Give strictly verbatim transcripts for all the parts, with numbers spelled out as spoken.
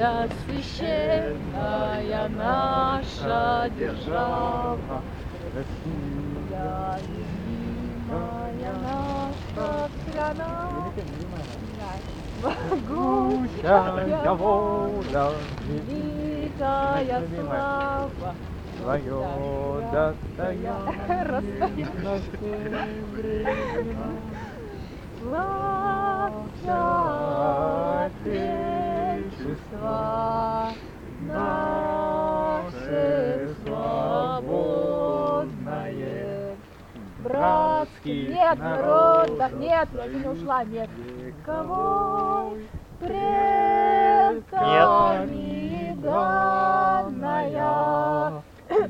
Вся священная наша держава, Россия, любимая наша страна, могучая воля, великая слава, Твое достояние на все времена. Славься, Отечество наше свободное, братских нет народов, нет, я не ушла, нет, кого предками данная,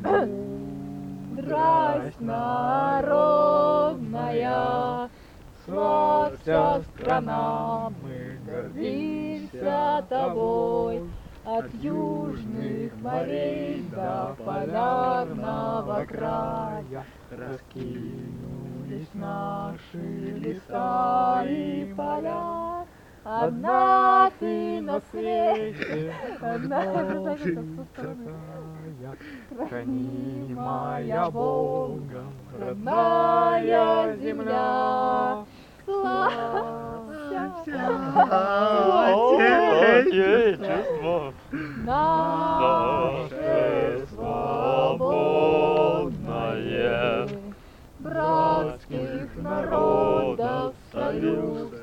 мудрость народная. Славься, страна, мы гордимся тобой, от южных морей до полярного края раскинулись наши леса и поля. Одна ты на свете, одна хранимая Богом, родная земля. Славься, Отечество наше свободное, братских народов союз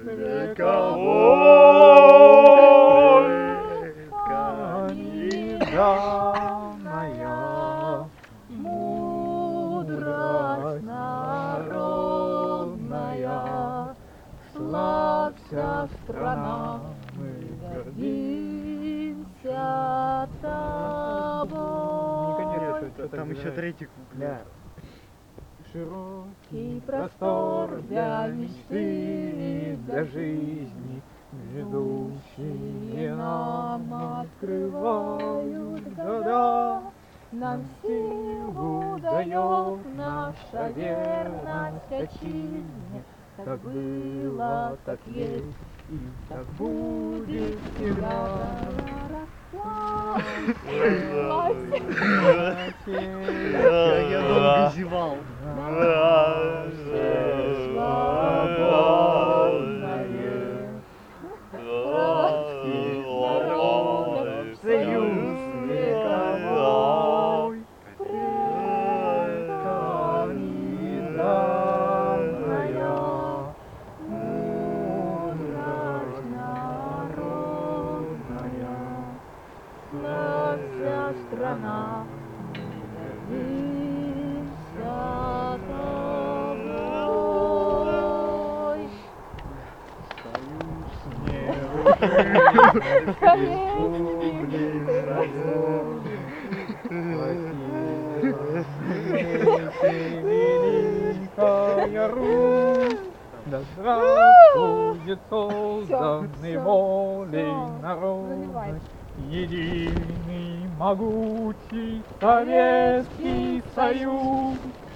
вековой. Каниданная Мудрость народная, славься, страна, мы гордимся тобой. Там еще третий куплет. Широкий простор для мечты, для жизни, ведущие нам открывают года. Нам силу дает наша верность отчизне. Так было, так есть и так будет всегда. Я долго зевал. Союз вековой, предканиданная, мудрость народная, славься, страна, гордимся тобой. Великая Русь, да здравствует созданный волей народной, единый, могучий Советский Союз.